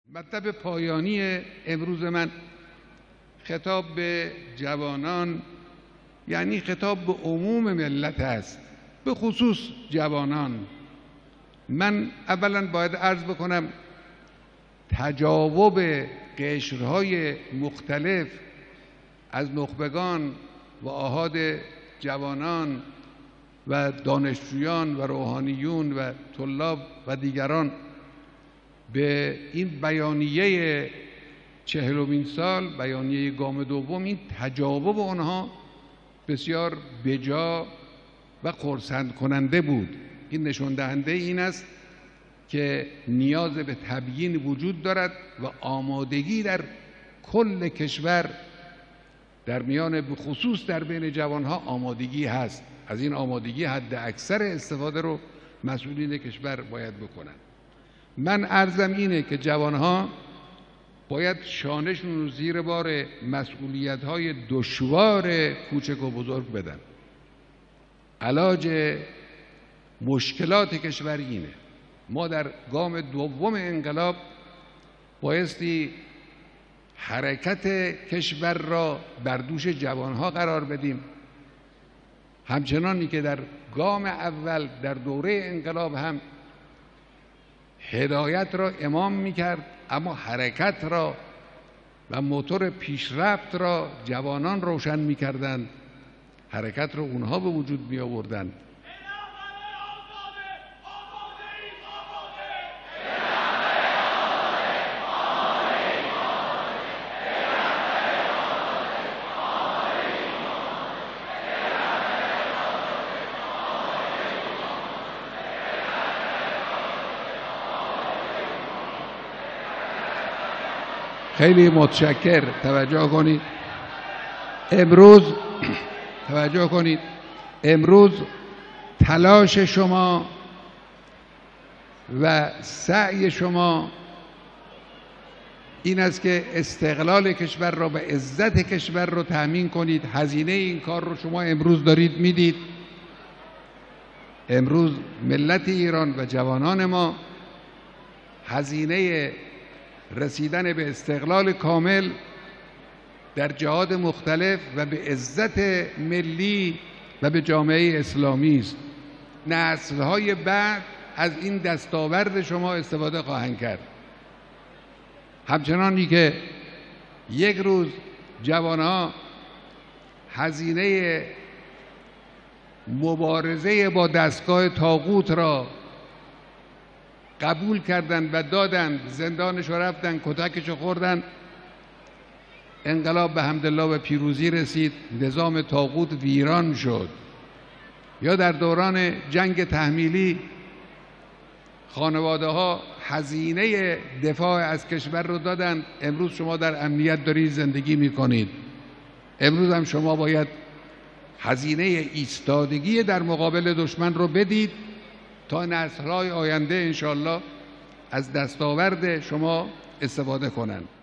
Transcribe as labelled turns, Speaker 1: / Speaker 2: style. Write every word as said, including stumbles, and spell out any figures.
Speaker 1: مطلب پایانی امروز من خطاب به جوانان، یعنی خطاب به عموم ملت است، به خصوص جوانان. من اولا باید عرض بکنم تجاوب قشرهای مختلف از نخبگان و آحاد جوانان و دانشجویان و روحانیون و طلاب و دیگران به این بیانیه چهلمین سال، بیانیه گام دوم، این تجاوب آنها بسیار بجا و خرسند کننده بود. این نشان دهنده این است که نیاز به تبیین وجود دارد و آمادگی در کل کشور در میان، به خصوص در بین جوانها آمادگی هست. از این آمادگی حد اکثر استفاده رو مسئولین کشور باید بکنن. من عرضم اینه که جوانها باید شانشون رو زیر بار مسئولیت‌های دشوار کوچک و بزرگ بدن. علاج مشکلات کشور اینه. ما در گام دوم انقلاب بایستی حرکت کشور را بر دوش جوانها قرار بدیم، همچنانی که در گام اول در دوره انقلاب هم هدایت را امام میکرد، اما حرکت را و موتور پیشرفت را جوانان روشن میکردند، حرکت را اونها به وجود می آوردند. خیلی متشکر. توجه کنید امروز توجه کنید امروز تلاش شما و سعی شما این است که استقلال کشور را و عزت کشور را تأمین کنید. هزینه این کار رو شما امروز دارید میدید. امروز ملت ایران و جوانان ما هزینه رسیدن به استقلال کامل در جهات مختلف و به عزت ملی و به جامعه اسلامی است. نسل‌های بعد از این دستاورد شما استفاده خواهند کرد. همچنانی که یک روز جوانها هزینه مبارزه با دستگاه طاغوت را قبول کردند و دادند، زندانش رو رفتن، کتکش رو خوردن، انقلاب به حمدالله به پیروزی رسید، نظام طاغوت ویران شد. یا در دوران جنگ تحمیلی خانواده ها هزینه دفاع از کشور رو دادند، امروز شما در امنیت دارید زندگی میکنید. امروز هم شما باید هزینه ایستادگی در مقابل دشمن رو بدید تا نسل‌های آینده انشالله از دستاورد شما استفاده کنند.